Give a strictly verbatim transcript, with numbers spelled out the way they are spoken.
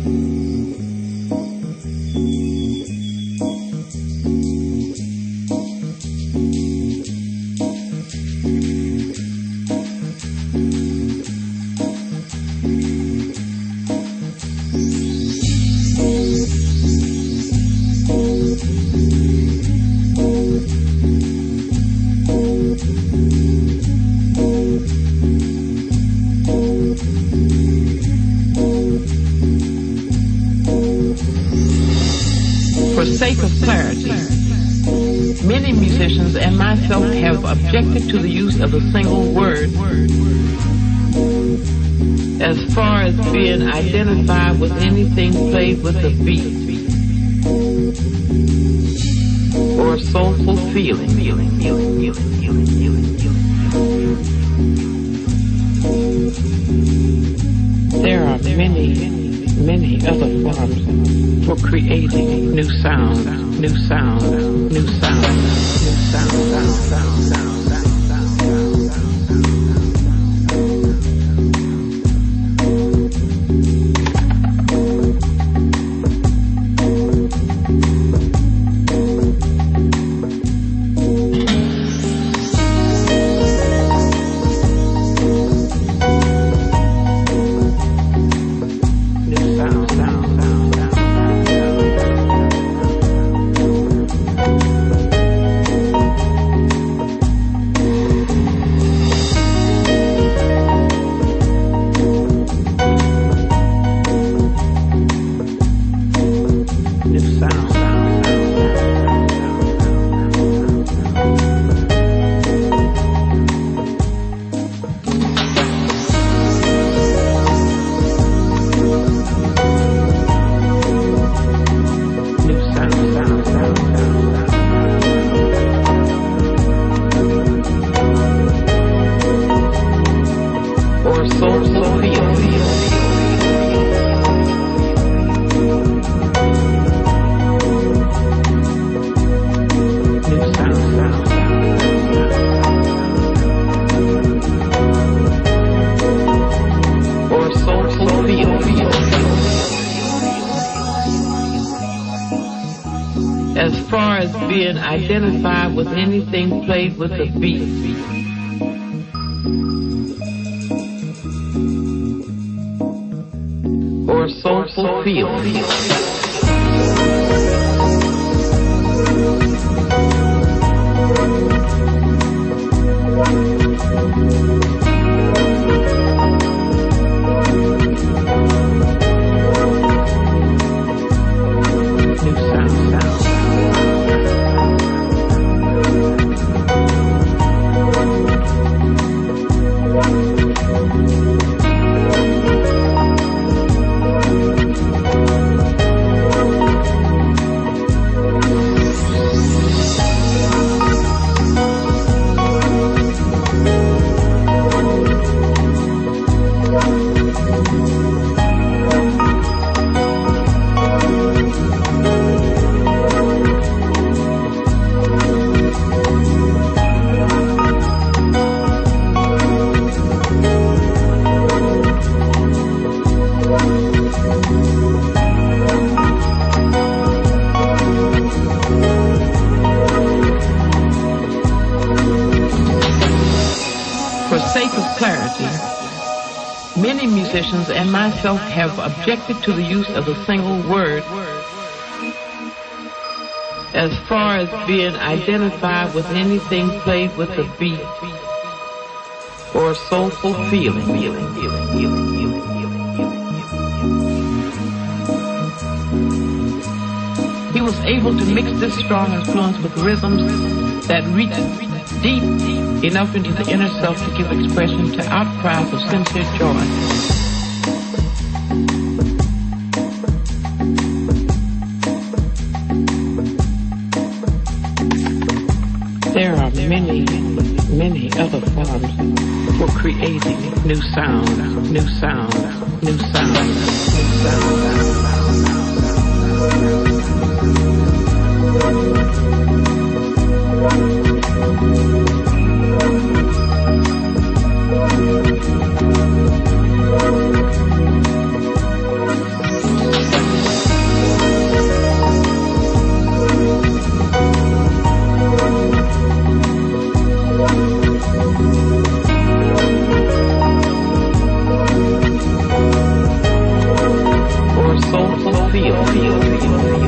For sake of clarity, many musicians and myself have objected to the use of a single word as far as being identified with anything played with a beat or soulful feeling. There are many, many other forms for creating new sound, new sound, new sound, new sound, sound, sound, sound. As far as being identified with anything played with a beat or soulful feeling. For sake of clarity, many musicians and myself have objected to the use of a single word as far as being identified with anything played with a beat or soulful feeling. He was able to mix this strong influence with rhythms that reach deep enough into the inner self to give expression to outcries of sincere joy. There are many, many other forms for creating new sound, new sound, new sound, new sound. you.